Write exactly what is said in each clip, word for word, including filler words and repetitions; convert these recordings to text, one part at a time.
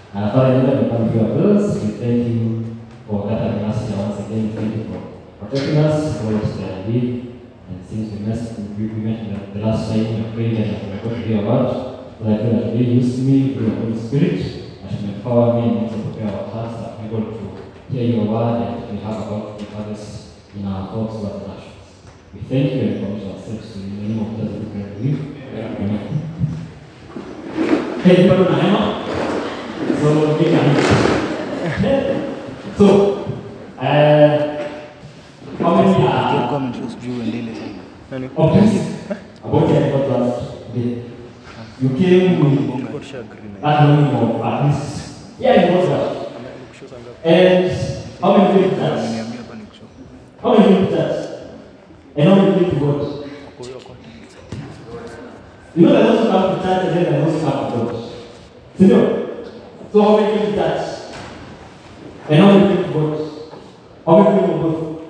Uh, Father, in the come to your bills, we thank you for gathering us here once again. Thank you for protecting us, for us that we and since we missed, we, we met the, the last time we prayed that we are going to hear about, so I pray that you use me through your Holy Spirit, that you empower me and also prepare our hearts that we're able to hear your word and we have about the others in our thoughts, words, and actions. We thank you and commit ourselves to you. In the name of Jesus, we pray and believe. Amen. Hey, you want to know? So, we can. So, uh, how many are optimistic about the podcast today? You came with that knowing of at least, yeah, you was that. And how many think that? How many think that? And how many think God? You know, there's also come to church and then there's also come to God. You know? So how many think that? And how many think God? How many think both?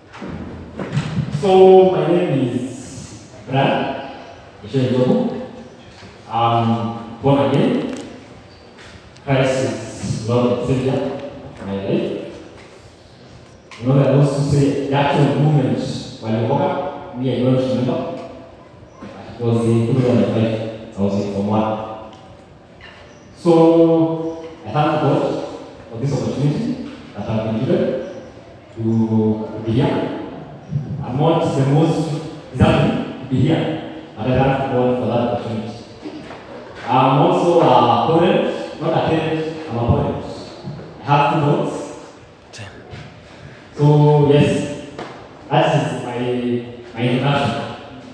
So my name is Brad Ishojobu. I'm born again. Christ is Lord and Savior of my life. You know, I also say the actual moment when I woke up, me, I don't remember. It was in two thousand five. I was in Form one. So I thank God for this opportunity that I've been given to be here. I'm not the most deserving to be here, but I thank God for that opportunity. I'm also a opponent, not a tenant, I'm a opponent. I have two dogs. So yes, that is my, my introduction.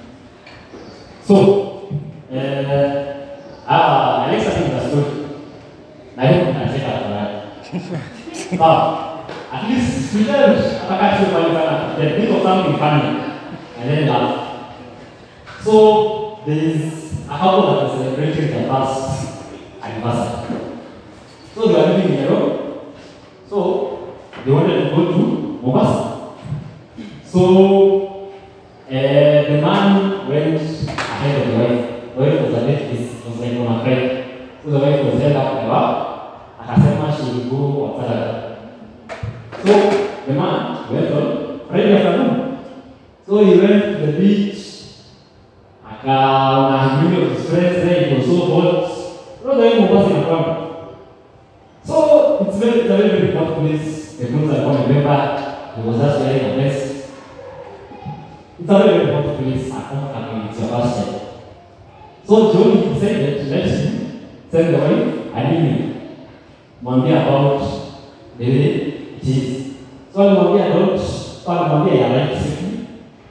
So, uh, uh, Alexa think that's good. I hope you can check out for that. Now, at least students are actually qualified. They think of something funny and then laugh. So, there is a couple that is celebrating their past anniversary. So, they are living in Europe. So, they wanted to go to Mombasa. So, uh, the man went ahead of the wife. The wife was a bit, was like on a cry. So, the wife was held up the bar. Akasema she will go outside. So the man went on Friday afternoon. So he went to the beach. Akaona many of his friends there. It was so hot. No, the wife was in a problem. So it's very, it's a very, very hot place. The clothes I can't remember. He was just wearing a vest. It's a very, very hot place. I can't come it's your first time. So John decided to let him send the wife an email. Mwambie about the way it is. So mwambie about, so mwambie ya right city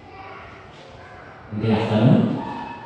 in the afternoon.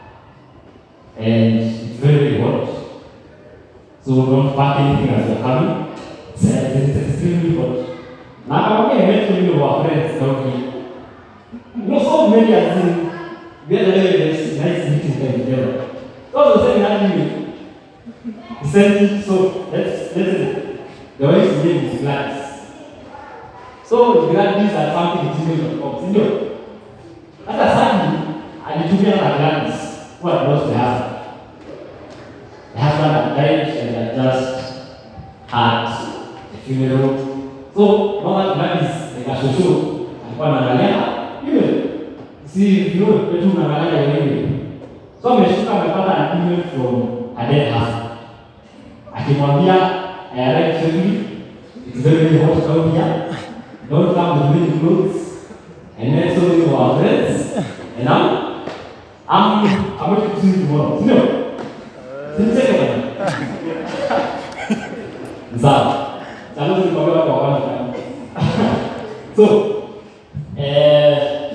And it's very, very hot. So don't pack anything as you're coming. It's, it's extremely hot. Now mwambie I met many of our friends talking. You know, so many as in, we had a very nice, nice meeting time together. So I was saying that email. He sent it, so let's, let's, the wife's name is Gladys. So Gladys are something in gmail dot com. Senior. After Sunday, I did to at Gladys. What was the husband? The husband had died and had just had a funeral. So now that Gladys, like a social, alikuwa anaangalia email. See, you know, wetu unaangalia email. So ameshuka amepata an email from her dead husband. Akimwambia I like children. It's very, very hot down here. Don't come with many clothes. And then so many of our friends. And now, I'm, I'm going to see you tomorrow. No. Since second. Zah. Salut to Pablo for one. So, uh,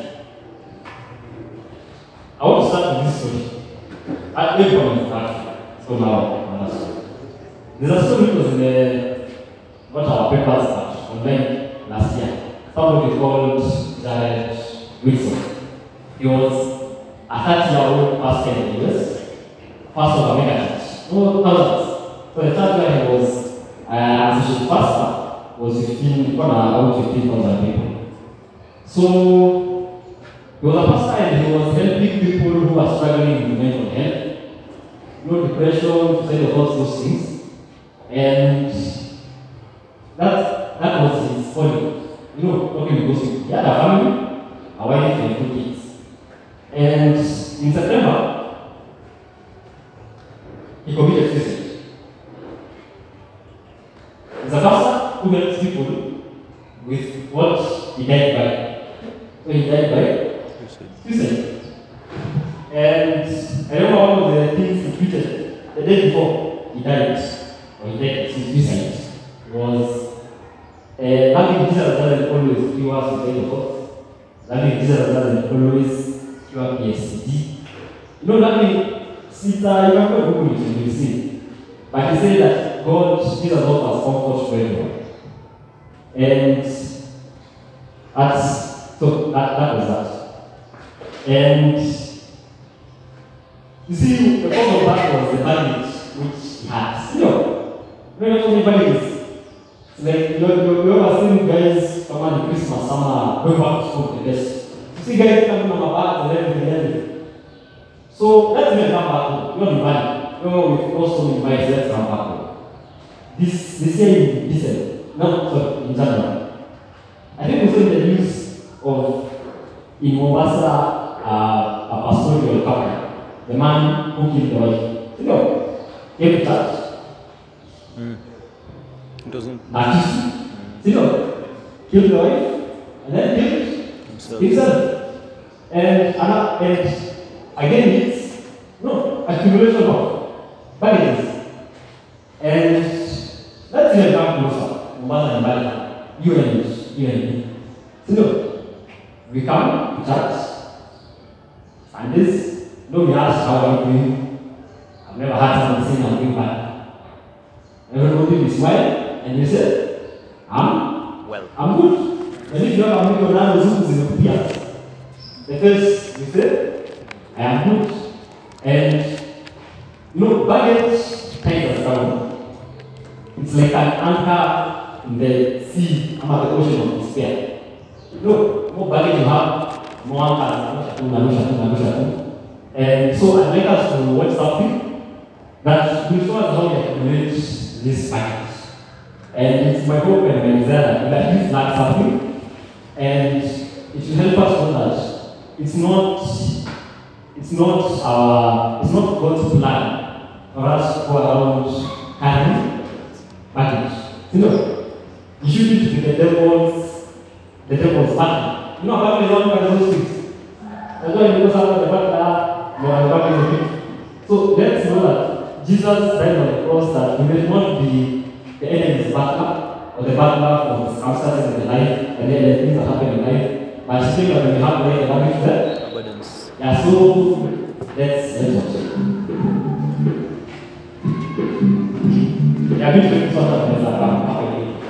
I want to start with this story. I wait for me start. So now, I'm not. There's a story that was in the, what our papers are online last year. Somebody called Jared Wilson. He was a thirty-year-old pastor in the U S, pastor of a mega church. No thousands. So the church where he was uh, associate pastor was fifteen, about fifteen thousand people. So he was a pastor and he was helping people who were struggling with mental health, no depression, suicide, all those things. And that that was his calling. You know, talking with those people. He had a family, a wife, and two kids. And in September, he committed suicide. He's a pastor who helps people with what he died by. So he died by suicide. And I remember one of the things he tweeted the day before he died, or he died in suicide, was uh, loving Jesus doesn't always cure suicidal thoughts. Loving Jesus doesn't always cure P S D. You know, loving Sita, you can go Google it and you see. But he said that God, Jesus offers comfort for everyone. And that's, so that, that was that. And you see, the cause of that was the baggage which he had. You know, you know, so many baggages. It's like, you know, you ever seen guys come on Christmas, summer, going back to school, the best. You see guys coming on my bags and everything and everything. So let's make come back home. You don't be money. You know, we've also invited, let's come back home. This, this year in December, no, sorry, in January. I think we saw in the news of, in Mombasa, uh, a pastoral couple. The man who killed the wife. You know, came to church. Mm. It doesn't. Mm. You know, killed the wife and then killed himself. himself. And, and again, it's no accumulation of baggages. And let's even come closer. Mombasa and Bali. You and me. You and me. You know, we come to church. And this. No, we ask how are you doing? I've never had someone saying I'm doing bad. Everybody will smile and you say, I'm well. I'm good. And if you have a million dollars in the years, the first you say, I am good. And you know, baggage kind of down. It's like an anchor in the sea, under the ocean of despair. You know, more baggage you have, more anchors. And so I'd like us to watch something that will show us how we accumulate this package. And it's my hope and my desire that he's learned something, and it will help us know that it's not, it's not our, it's not God's plan for us to go around carrying package. You know, you shouldn't be the devil's, the devil's partner. You know, how many long are those things? That's why you go out of the partner. So let's know that Jesus died on the cross that we may not be the enemy's partner or the partner of the circumstances in the life and then the things that happen in life. But still that we have like a damage there. Abundance. Yeah, so let's let's watch it. Yeah, I'm going to sort of this up.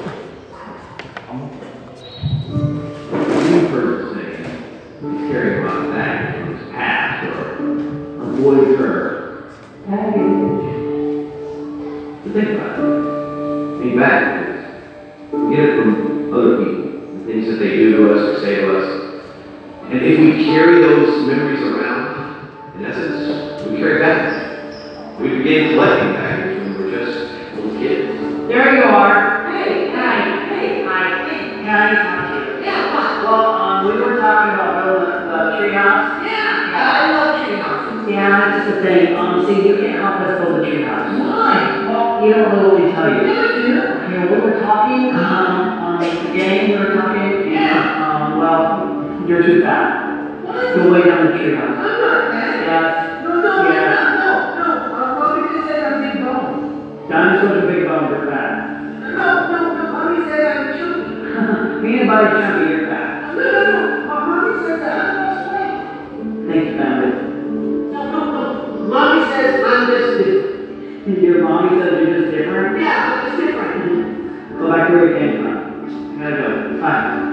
You've heard the saying, carry my back from his past or avoid her. Baggage. But think about it. I mean, baggage. We get it from other people, the things that they do to us or say to us. And if we carry those memories around, in essence, we carry baggage. We began collecting baggage when we were just little kids. There you are. Hey, hi, hey, hi, hey, can I talk to you? Yeah, what? Well, um, we were talking about building the treehouse. Yeah, yeah, I love treehouses. Yeah, that's the thing. Um, see, you can't help us build a treehouse. Why? Well, you don't know what we tell you. Yeah, you know. You know, we were talking, um, on the game, we were talking. Yeah. Um, well, you're too fat. What? Go way down the treehouse. I'm not fat. Yes. No, no, yeah. no, no, no. Uh, Mommy just said I'm big bone. Diamond's such a big bone, you're fat. No, no, no. Mommy said I'm chunky. Me and Buddy chunky, you're fat. No, no, no. Mommy says that I'm lost weight. Thank you, family. No, no, no. Mommy says I'm just different. Your mommy says you're just different? Yeah, I'm just different. Mm-hmm. Go back to where you came from. I gotta go. Bye.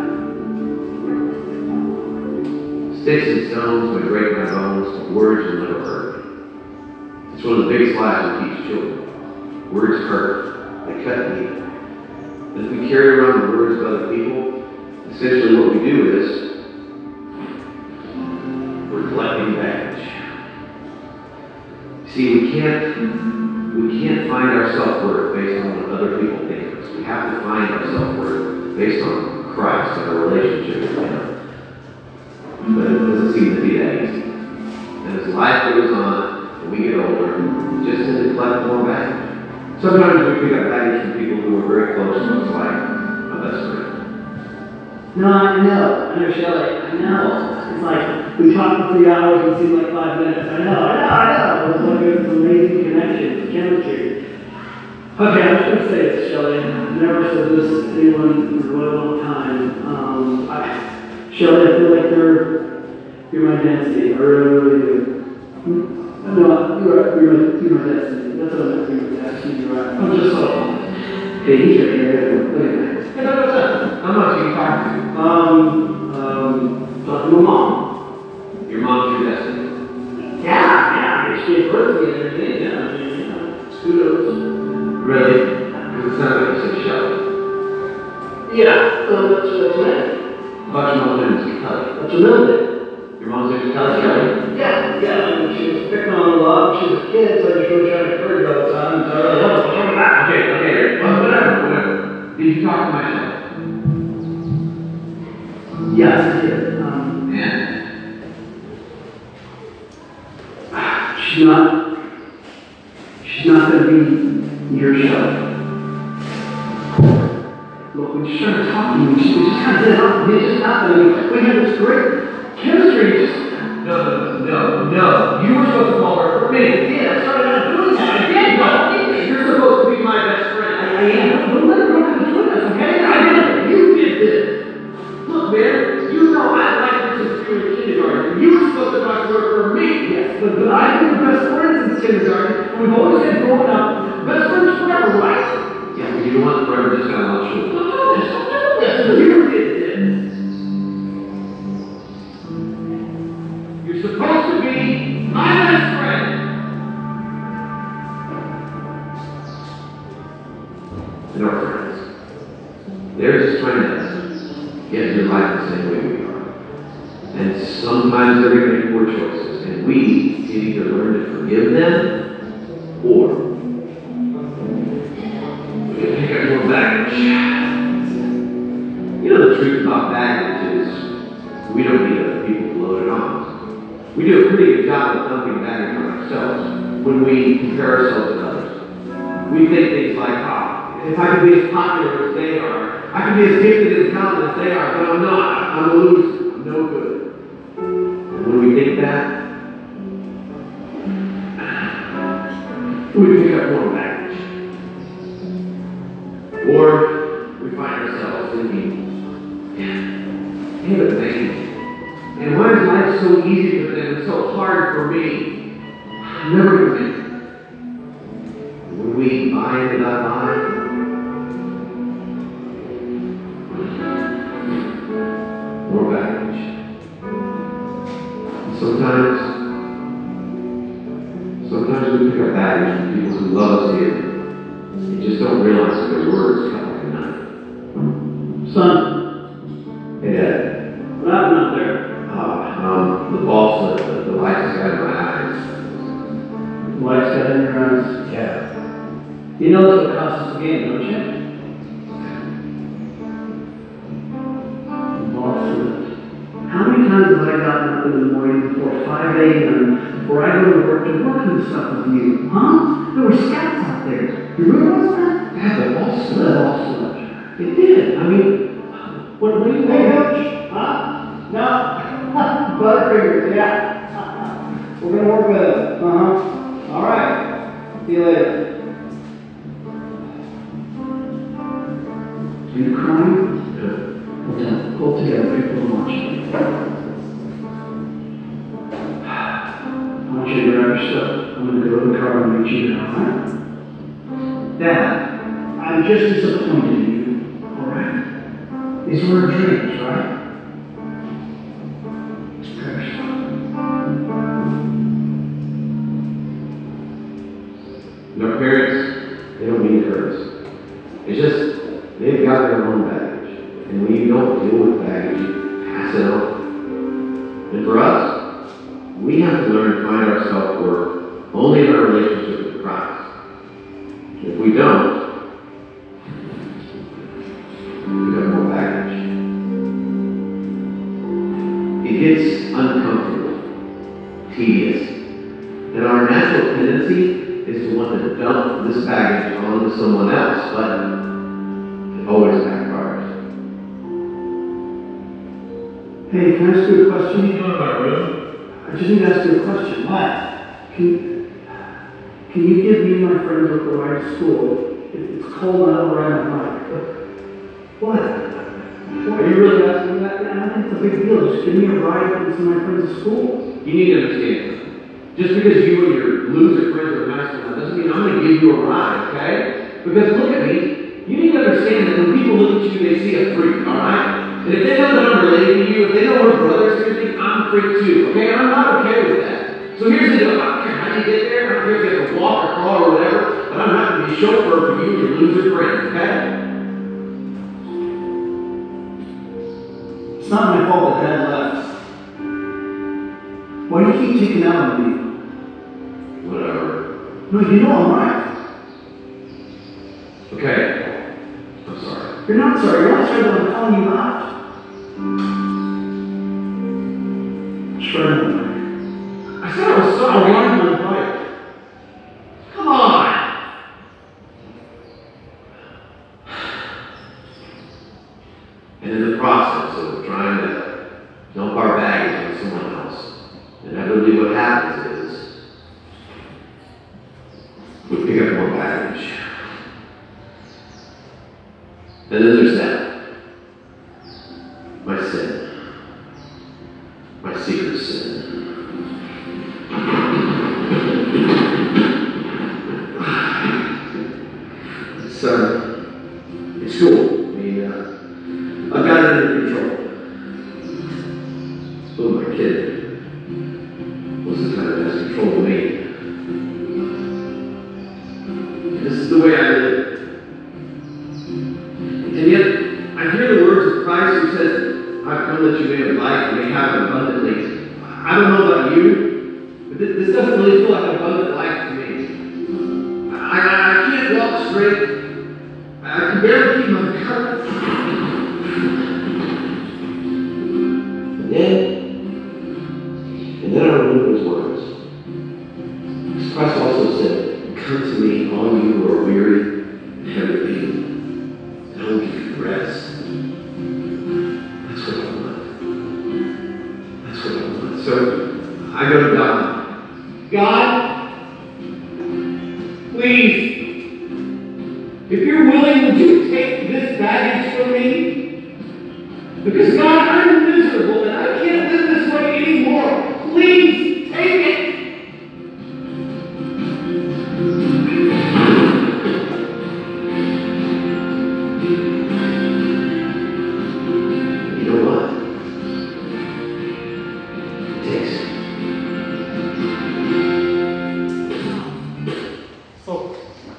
Sticks and stones may break my bones, but words will never hurt me. It's one of the biggest lies we teach children. Words hurt. They cut deep. And if we carry around the words of other people, essentially what we do is we're collecting baggage. See, we can't we can't find our self-worth based on what based on Christ and our relationship with Him. But it doesn't seem to be that easy. And as life goes on and we get older, we just tend to collect more baggage. Sometimes we pick up baggage from people who are very close to us, like my best friend. No, I know. I know, Shelley. I know. It's like we talk for three hours and it seems like five minutes. I know, I know, I know. It's like there's this amazing connection, this chemistry. Okay, I'm just going to say this, Shelley. I've never said this to anyone in a really long time. Um, I, Shelley, I feel like you're, you're my destiny. I really, really do. Hmm? No, you're right. You're my, you're my destiny. That's what I meant. You're my destiny. You're right. I'm just so. Hey, he's right here. Look at that. Hey, no, no, no. How much are you talking to? Um, um, talking to my mom. Your mom's your destiny. Yeah, yeah. I mean, she gave birth to me and everything. Yeah, I mean, you know, kudos. Really? Because it sounded like you said Shelley. Yeah, um, that's that's right. But your mom's name is Kelly. That's a middle name. Your mom's name is Kelly Kelly? Yeah, yeah. I mean, she was picking on a lot. She was a kid, so I just really tried to encourage her all the time. And tell her, "Oh, what's wrong with that?" Okay, okay, well, whatever, whatever. Did you talk to my Shelley? Yes, I did. Um, And? she's not. She's not going to be your Shelley. Look, when she started talking, we just, we just kind of did it up. It just happened. We had this great chemistry. Just, No, no, no, no. You were supposed to call her for me. yeah, I started out doing that. I did. No, You're supposed to be my best friend. I, I am. Don't let her look between us, okay? I did it. You did this. Look, man, you know I liked her since you were in kindergarten. You were supposed to talk to her for me. Yes, but, but I've been best friends since kindergarten. We've always been growing up. Best friends forever, right? Yeah, but you don't want forever just got a lot short. Don't do this. Don't do this. You did this. You're supposed to be my best friend. And our friends. They're just trying to get in your life the same way we are. And sometimes they're going to make poor choices. And we can either learn to forgive them or we can pick up more baggage. You know the truth about baggage is we don't need other people to load it on. We do a pretty good job of dumping baggage on ourselves when we compare ourselves to others. We think things like, ah, if I can be as popular as they are, I can be as gifted and talented as they are, but I'm not. I'm a loser. I'm no good. And when we think that, we pick up more baggage. Or we find ourselves thinking, hey, but man, and why is life so easy for them and so hard for me? I'm never going to make it. When we buy into that lie, more baggage. And sometimes, sometimes we pick up baggage from people who love us here. They just don't realize that their words cut like a knife. Son, Hey, Dad. what happened out there? Uh, um, the ball slipped, the, the lights got in my eyes. Lights got in your eyes. Yeah. You know that's what cost us the game, don't you? The ball slipped. How many times have I gotten up in the morning before five a.m. before I go to work to work and stuff with you? Huh? There were scouts out there. You realize that? Yeah, the ball The slipped. ball slipped. It did. I mean, what, what do you Hey, think? Coach. Huh? No. Butterfingers, yeah. We're gonna work with it. Uh-huh. All right. See you later. Are you crying? Yeah. Well, then, pull together, people are watching. I want you to grab your stuff. I'm gonna go to the car and meet you there, all right? Dad, I'm just disappointed in you, all right? These were our dreams, right? Grab your stuff. And our parents, they don't mean to hurt us. It's just, they've got their own baggage. And when you don't deal with baggage, you pass it on. And for us, we have to learn to find our self-worth only in our relationship with Christ. If we don't, we have more baggage. tendency is to want to dump this baggage onto someone else, but it always backfires. Hey, can I ask you a question? What are you doing in my room? I just need to ask you a question. What? Can, can you give me and my friends a ride to school? It- It's cold and I don't ride my bike. What? Are you really asking that? I don't think it's a big deal. Just give me a ride to my friends to school. You need to understand, just because you and your loser friends are nice enough doesn't mean I'm going to give you a ride, okay? Because look at me, you need to understand that when people look at you, they see a freak, all right? And if they know that I'm related to you, if they know we're brothers, here's the thing, I'm a freak too, okay? And I'm not okay with that. So here's the deal, I don't care how you get there, I don't care if you have to walk or crawl or whatever, but I'm not going to be a chauffeur for you and your loser friends, okay? It's not my fault that Dad left. Why do you keep taking out on me? Whatever. No, you know I'm right. Okay. I'm sorry. You're not sorry. You're not sorry that I'm calling you out. Sure. I said I was I sorry. ride my bike. Come on! And in the process of trying to dump our baggage on someone else, inevitably what happens is we pick up more baggage. And then there's that. My sin. My secret sin. It's, uh, it's cool. I mean, uh, I've got it under control. But my kid wasn't kind of has control of me. And this is the way I live. And yet, I hear the words of Christ who says, I've come that you may have life and may have it abundantly. I don't know about you, but this, this doesn't really feel like abundant life to me. I, I, I can't walk straight. I can barely keep my cover. And then, and then I remember his words. Because Christ also said, come to me, all you who are weary and heavy laden, and I will give you rest. That's what I want. That's what I want. So I go to God. God, please, if you're willing, would you take this baggage from me? Because God, I'm miserable and I can't live this way anymore. Please take it. You know what? It takes it. So,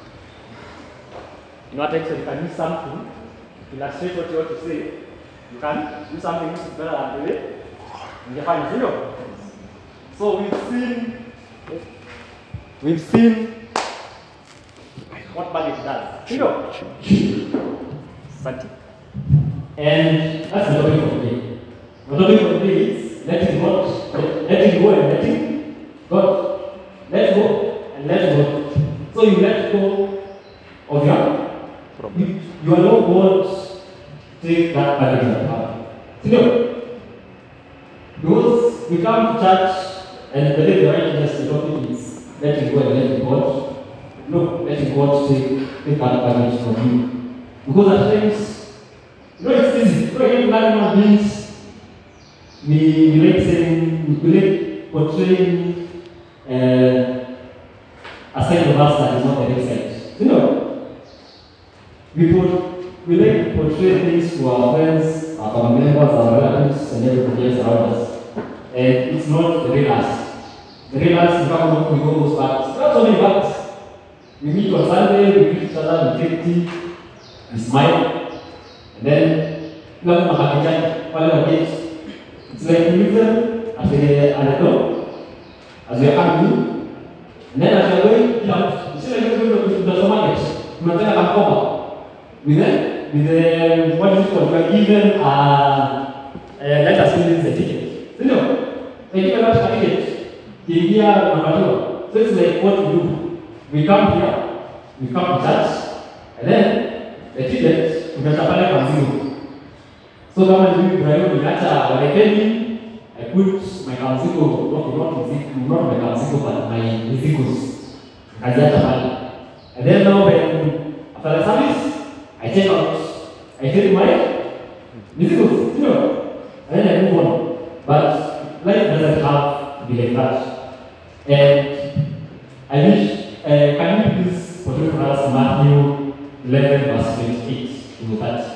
in what extent you can use something to illustrate what you want to say. You can do something which is better than the way you define zero. So we've seen, we've seen what baggage does. Zero. Santi. And that's the topic of the day. The topic of the day is letting God, letting go and letting God. Let go and let go. So you let go of your, you, you allow God to take that baggage and power. Still, because we come to church and believe the righteousness, the topic is letting go and letting God. No, letting God take, take that baggage from you. Because at times, you know, it's easy. You know, even human beings, we, we like saying, we like portraying uh, a side of us that is not the right side. You know, we, put, we like to portray things to our friends, our family members, our relatives, and everybody else around us. And it's not the real us. The real us, we come home, we go those parties. Not only parties. We meet on Sunday, we meet each other, we take tea, we smile, and then we have a kids. It's like we meet them at the, at the door, as we are coming in, and then as we are going out, you see like you're going to the supermarket, you want to come over. With them, with the, what is it called? We are given a, uh, let us fill in the ticket. You know, they give us a ticket, the idea number two. So it's like what we do. we come here, we come to church, and then the children, tunatapale kwa mzigo. So kama ni Ibrahim niacha walekeni, I put my kamzigo, not not mzigo, not my kamzigo, but my mzigos. Kaziacha pale. And then now when after the service, I check out, I take my mzigos, you know, and then I move on. But life doesn't have to be like that. And I wish, uh, can you please portray for us Matthew eleven verse twenty-eight to that?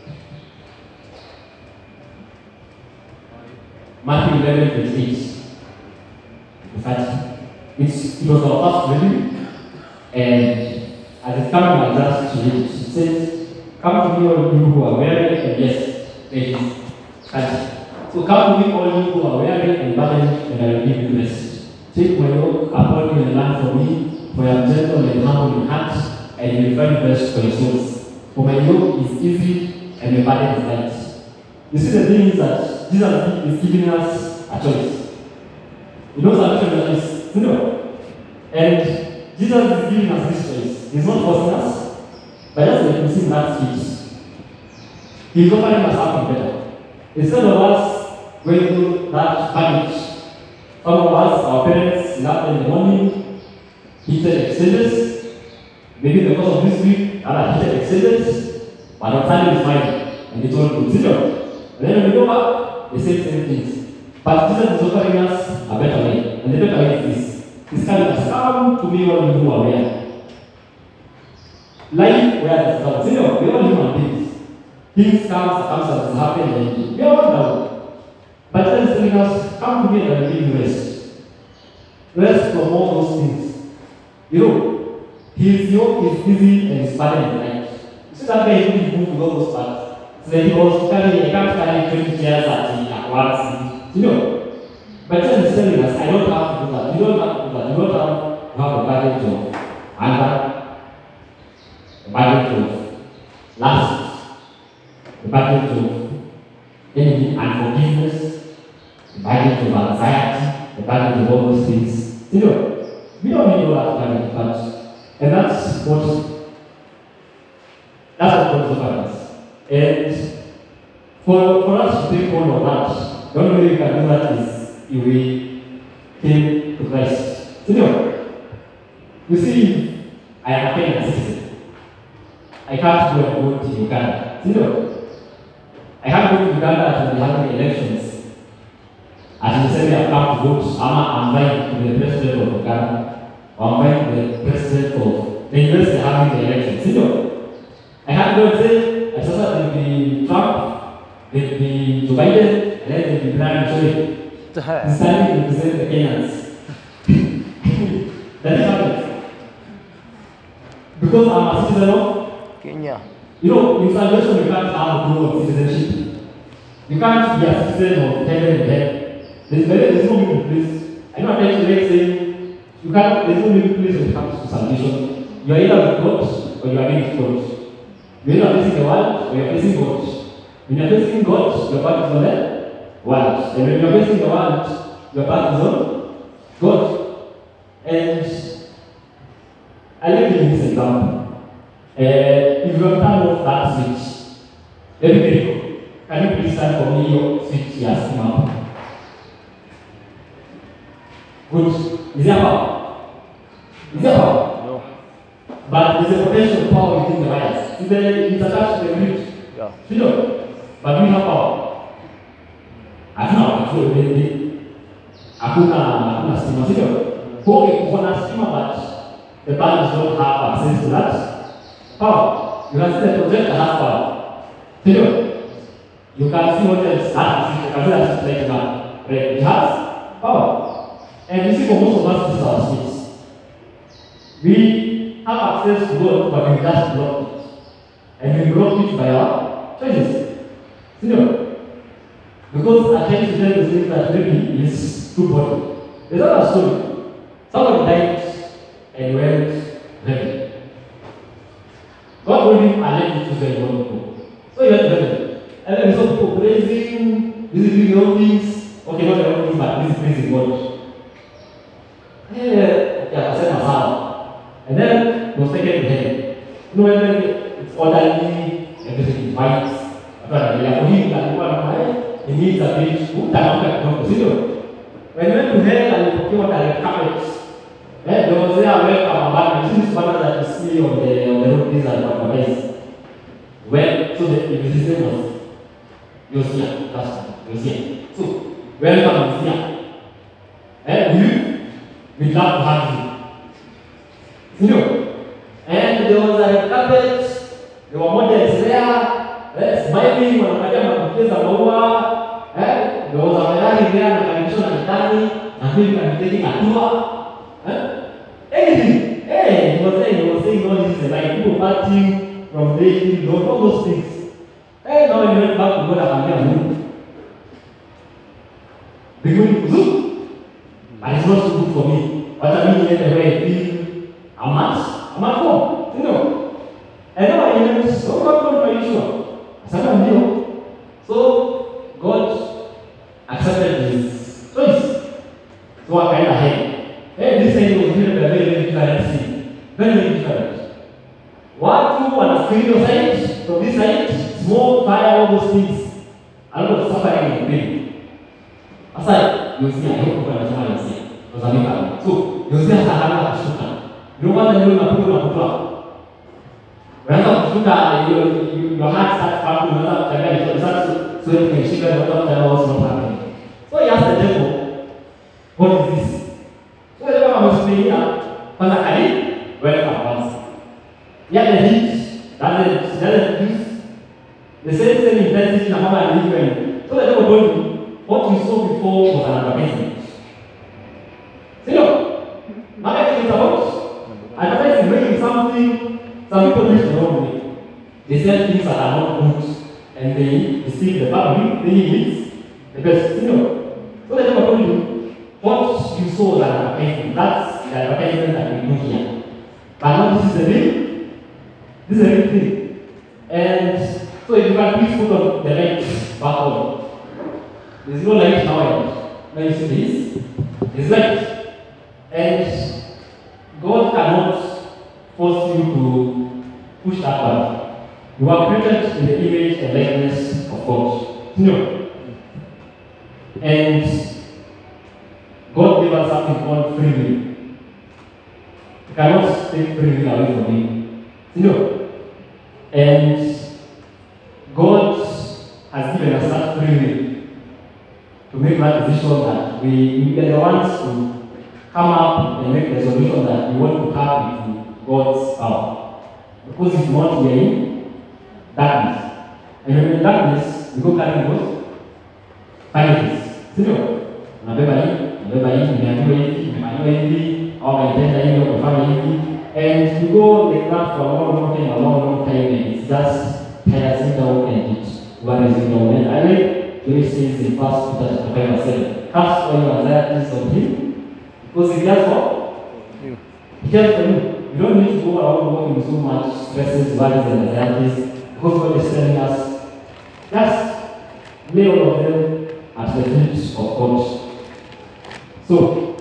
Matthew eleven twenty-eight. In fact, it's, it was our first reading, and as it's coming, I just to read it. It says, "Come to me, all you who are weary," and yes, there is study. So come to me, all you who are weary and burdened, and I will give you rest. Take my yoke upon you and learn from me, for I am gentle and humble in heart, and you will find rest for your souls. For my yoke is easy and my burden is light. You see, the thing is that Jesus is giving us a choice. He knows our choice, you know. And Jesus is giving us this choice. He's not forcing us, but just like we see in that speech. He's offering us something better. Instead of us going through that panic, some of us, our parents, left in the morning, heated extenders. Maybe because of this week, other heated extenders, but our time is fine. And they told you, sit down. And then when we go back, they say the same things. But Jesus is offering us a better way. And the better way is this. He's telling us, come to me all you who are weary. Life where there's trouble. You know, we are all human beings. Things come, circumstances happen, and we are all down. But Jesus is telling us, come to me and I will give you rest. Rest from all those things. You know, his yoke is easy and his burden is light. You see that guy who moved all those parts. So then he was carrying, I can't carry twenty chairs at once. You know. But Jesus is telling us, I don't have to do that. You don't have to do that. You don't have to have a baggage of anger, a baggage of lust, a baggage of envy, unforgiveness, a baggage of anxiety, a baggage of all those things. You know, we don't need all that baggage, but and that's what that's what God is offering us. And for, for us to take hold of that, the only way we can do that is if we came to Christ. You know, you see, I am a Kenyan citizen. I can't go and vote in Uganda. You know, I can't go to Uganda to be having elections. As you say, I come to vote, I'm vying to be the president of Uganda, or I'm vying to be the president of the university having the elections. You know, I can't go and say, I saw that there will be Trump, there will be Joe Biden, and then there will be Brian Choi. Standing to represent the Kenyans. That is happening. Because I'm a citizen of Kenya. You know, in salvation, you can't have a dual citizenship. You can't be a citizen of heaven and hell. There's, there's no middle place. I know I'm trying to make saying, you can't, there's no middle place when it comes to salvation. You are either with God or you are against God. You're either facing the world or you're facing God. When you're facing God, your back is on the world. And when you're facing the world, your back is on God. And I like to give this example. Uh, if you have turned off that switch, everybody, can you please stand for me your switch? Yes, ma'am. Good. Is there power? Is there power? No. But there's a potential power within the wires. It's, it's attached to the grid. Yeah. You know? But we have power. Hatuna control maybe. Hakuna hakuna stima. Sio? Kwa hiyo kuna stima but the batteries don't have access to that power. You can see the projector has power. Sio? You can see what else has. You can see that it's like that. Right? It has power. And you see for most of us this is our space. We have access to God, but we just block it. And we block it by our choices. You know? Because at times we tell the things that maybe is too body. There's not a story. Somebody died and went heaven. God told him, I let you choose where you want to go. So he went to heaven. And then we saw people praising, this is doing your own things. Okay, not your own things, but this is praising God. Eh, yeah, I said myself. And then he was taken to heaven. You know, when it's orderly, everything is white. But for him, that one, he needs a bit of time. When we went to hell and we procured a carpet, eh, there was there a welcome banner. This is banner that you see on the on the road. These are advertised. Well, so the his name was Yosia. That's Yosia. So welcome Yosia. Eh, you, we love to have you. You know, and there was a carpet. There were models there, eh, smiling, wanaangalia mapokezi ya maua. Eh, there was a Ferrari there na kanisa na ndani na mimi kaniteki hatua. Eh? Anything. Hey, he was saying, he was saying all this like people partying from dating, all those things. Hey, now he went back to God and found him. Begin to do. And it's not so good for me. But I mean, the way I feel, I'm at, I'm at home. You know. And now I went, so God told my issue. I said, I'm here. So, God accepted his choice. So I went ahead. Hey, this thing was really very, very different thing. Very, very different. What you want to screen your side, from this side, smoke, fire, all those things. A lot of suffering and pain. Aside, you see, I hope you understand what I say. So, you see, I have a shooter. You know what I do? I put on a put when I shooter, your heart starts pumping, you start sweating and shivering, what else not happening. So he asked the devil, what is this? So the devil was saying, yeah, Pasakali, welcome once. Yeah, the heat doesn't, doesn't use the same same intensity and how I live. So the devil told me, what you saw before was an advertisement. See, no, marketing is about advertising, making something. Some people live the wrong way. They sell things that are not good, and they deceive the public. They need the best, you know. So the devil told you, what you saw was an advertisement. That's the advertisement that we do here. But now this is the real. This is a real thing. And so if you can please put on the light back on. There's no light now. Now you see this? There's light. And God cannot force you to push that button. You are created in the image and likeness of God. You know. And God gave us something called free will. You cannot take free will away from Him. You know. And God has given us that free will to make that decision that we, we are the ones to come up and make the solution that we want to have with God's power. Because if not, we are in darkness. And when we're in darkness, we go carry what? Panics. Sio? Unabeba hii, unabeba hii, umeambiwa hivi, umeambiwa hivi, au umetenda hivi, au umefanya hivi. And you go like that for a long, long time, a long, long time, and it's just tiresome down and it worries you down. And I like the way it says in First Peter chapter five verse seven, cast all your anxieties on Him, because He cares for you. He cares for you. You don't need to go around walking so much stresses, worries, and anxieties, because God is telling us, just lay all of them at the feet of God. So,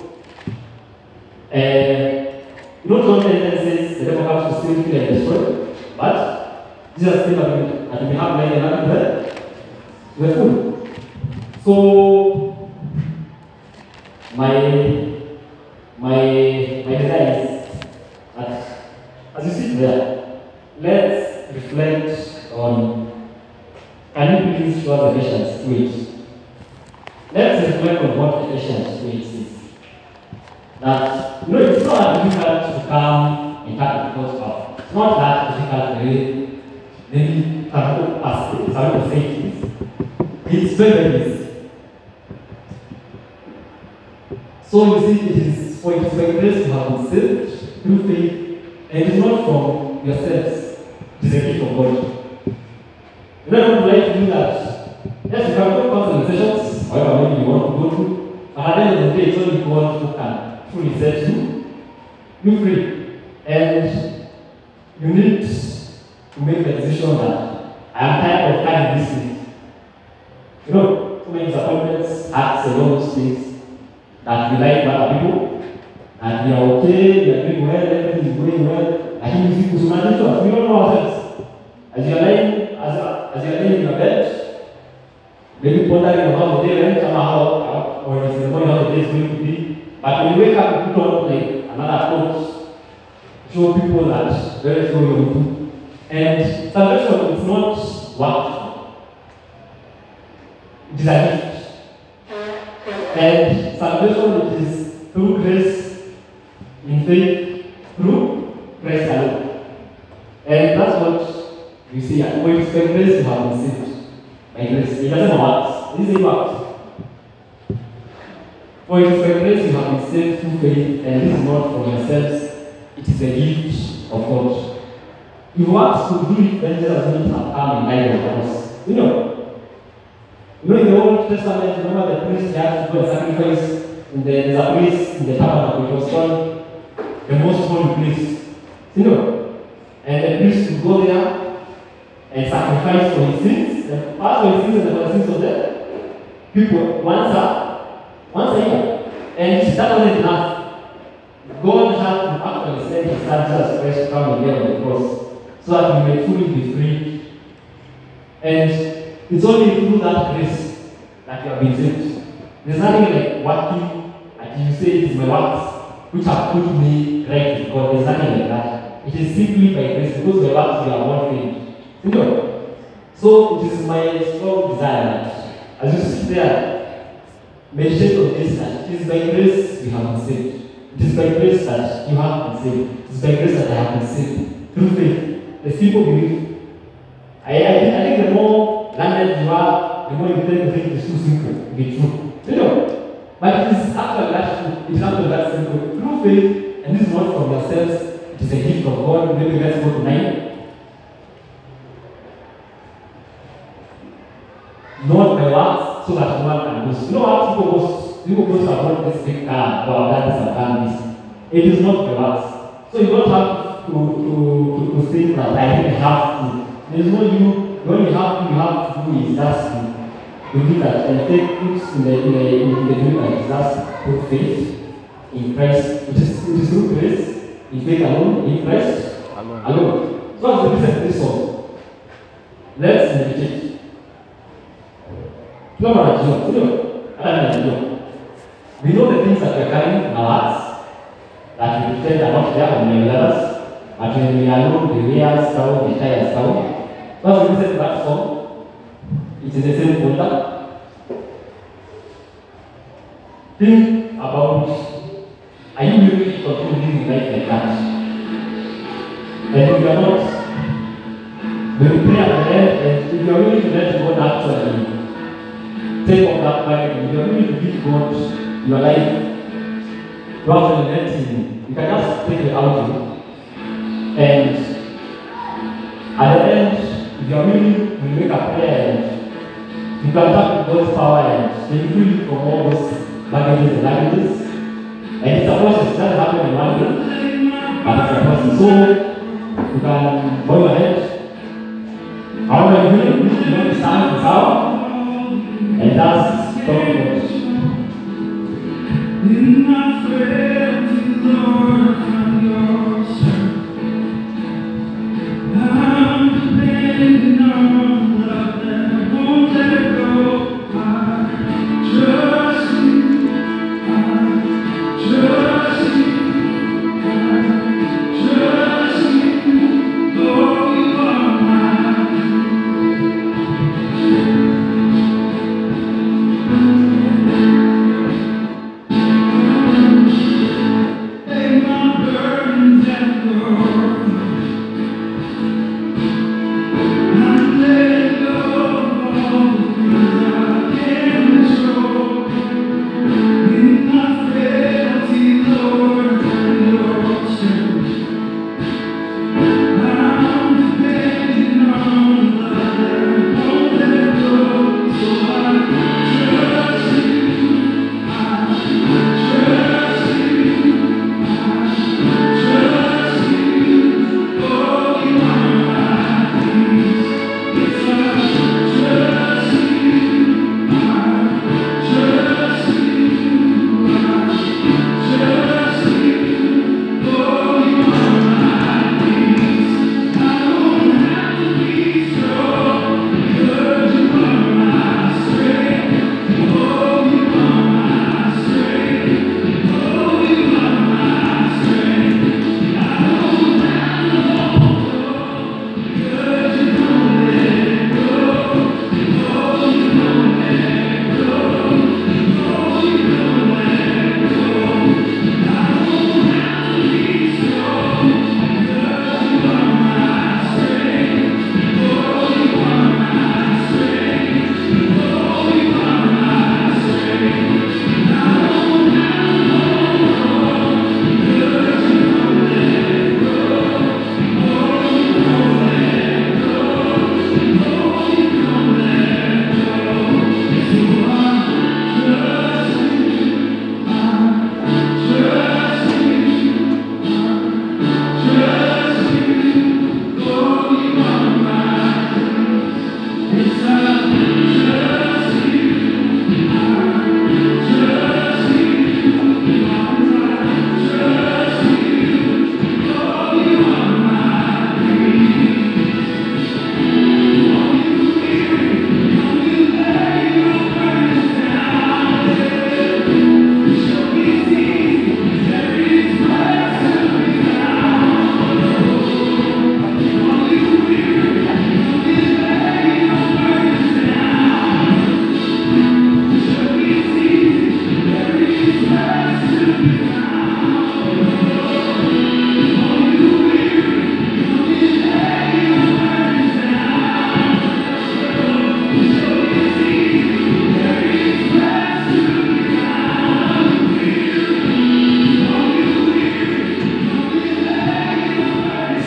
uh, not John ten ten says the devil comes to steal, kill, and destroy, but Jesus came that we have life and have bread. We are full. So, my my my desire is that as you sit there, let's reflect on, can you please show us Ephesians two eight? Let's reflect on what Ephesians two eight is. That, you know, it's not that difficult to come and talk with God's power. It's not that difficult to read. Maybe some people say it is. It's very easy. So you see, it is for it is by grace you have been saved through faith, and it is not from yourselves. It is a gift of God. You don't want to like to do that. Yes, you can go to counseling sessions, however many you want to go to, but at the end of the day, it's only God who can fully set you, you free. And you need to make the decision that I am tired of carrying this thing. You know, too many disappointments, acts, and all those things that we like other people, and we are okay, we are doing well, everything is going well. I think we see Kusumanito, we don't know ourselves. As you are lying, as, as you are laying in your bed, maybe pondering on how the day went, how, or is the morning how the day is going to be. But when you wake up, you put on like another approach, show people that there is no you do. And salvation is not work. It is a gift. And salvation it is through grace, in faith, through grace alone. And that's what we see. When you expect grace, you have been saved by grace. It doesn't work. It is a work. For it is by grace you have been saved through faith, and this is not from yourselves, it is a gift of God. If works could do it, then Jesus wouldn't have come and died on the cross. You know, you know in the Old Testament, remember the priest had to do a sacrifice, and there's a priest in the tabernacle, it was called the most holy place. You know, and the priest would go there and sacrifice for his sins, and pass for his sins and for the sins of the people. Once a, once a year. And that wasn't enough. God had to actually send his son Jesus Christ to come and die on the cross, so that we may truly be free. And it's only through that grace that you have been saved. There's nothing like working, and you say it is my works which have put me right with God. There's nothing like that. It is simply by grace, because the works we are not faith. You know? So it is my strong desire that as you sit there, meditate on this, that it is by grace we have been saved. It is by grace that you have been saved. It is by grace that I have been saved. Through faith. The simple belief. I, I, think, I think the more landed you are, the more you tend to think it's too simple to be true. You know? But it is actually that true. It is actually that simple. Through faith, and this is not from yourselves, it is a gift of God. Maybe let's go to nine. Not by works, so that no one can boast. You know how people boast? People boast about this big car, or that this and that this. It is not by works. So you don't have to, to, to, to think that I think I have to. There's no you, when you have to, you have to do is just to believe that and take roots in the, in the, in the belief that is just put faith in Christ. It is, it is through grace, in faith alone, in Christ alone. alone. So as the reason for this song, let's meditate. We know the things that we are carrying in our hearts, that we pretend are not there on the levels, but when we are alone, the real sound, the entire sound. Once we listen to that song, it is the same folder. Think about, are you willing to continue living life like that? And if you are not, when we pray at the end, and if you are willing to let God actually take off that burden, if you are willing to give God your life, rather than let Him, you can just take it out of you. And at the end, if you are willing to make a prayer, and you can tap with God's power and then free you from all those baggages and languages. And it's a process, it doesn't happen in one day, but it's a process. So you can bow your head. However you feel, you want to stand this out. And that's talk about it. In my frailty, Lord, I'm your son. I'm depending on love that won't let go. I trust you. I trust you. I trust you. Lord, you are my Thank you.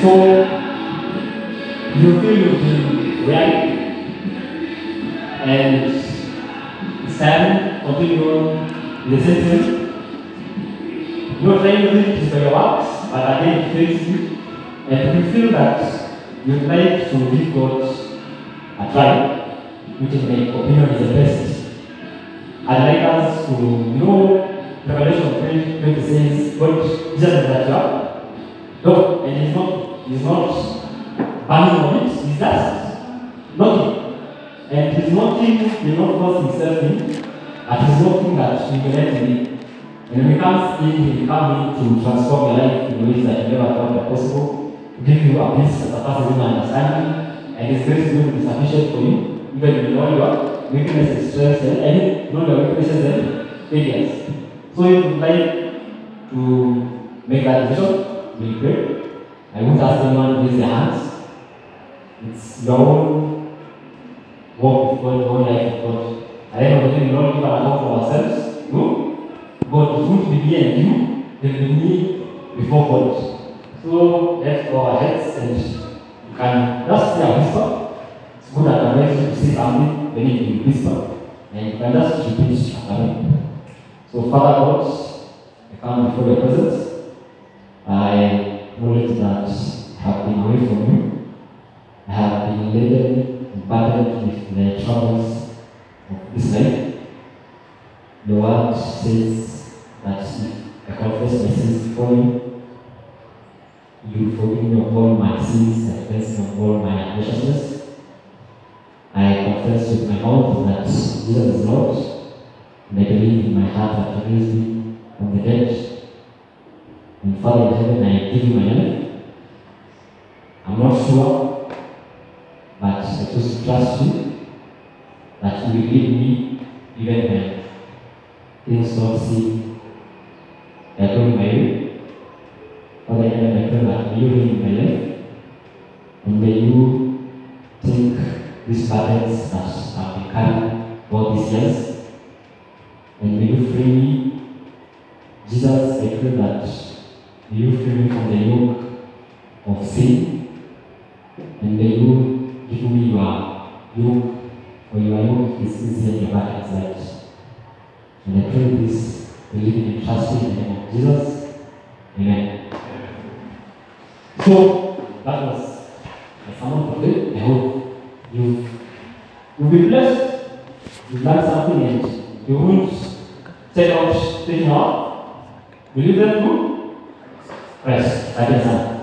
So you feel you've been right and stand, continue on the same thing. You're trying to do it by your works, but again it fails you. And you feel that you'd like to give God a try, which in my opinion is the best. I'd like us to know Revelation three twenty says, God Jesus is that you are. No, and he's not, he's not banning on it, he's just knocking. And he's knocking, he will not force himself in, but he's knocking that we can let him in. And when he comes in, he will come in to transform your life in ways that you never thought were possible, to give you a peace that surpasses human understanding, and his grace is going to be sufficient for you, even in all your weaknesses, strengths, and any, not your weaknesses and failures. So if you would like to make that decision, we pray. I won't ask anyone to raise their hands. It's your own walk with God, your own life with God. At the end of the day, we don't give an account for ourselves. No? God is going to be me and you, then be me before God. So let's go ahead and you can just say a whisper. It's good at times to say something when you whisper. And you can just repeat after me. So Father God, I come before your presence. I acknowledge that I have been away from you. I have been laden and burdened with the troubles of this life. Your word says that if I confess my sins before you, you forgive me of all my sins and cleanse me of all my unrighteousness. I confess with my mouth that Jesus is Lord, and I believe in my heart that He raised me from the dead. And Father in heaven, I give you my life. I'm not sure, but I choose to trust you, that you will lead me even when things don't seem like going my way. Father in heaven, I pray that may you reign in my life, and may you take these burdens that have been carried all these years, and may you free me. Jesus, I pray that may you free me from the yoke of sin, and may you give me your yoke, for your yoke is easy and your burden is light. And I pray this, believing and trusting in the name of Jesus. Amen. So, that was a sermon for today. I hope you will be blessed. You learn something and you won't set out things out. Believe that too? Christ, I can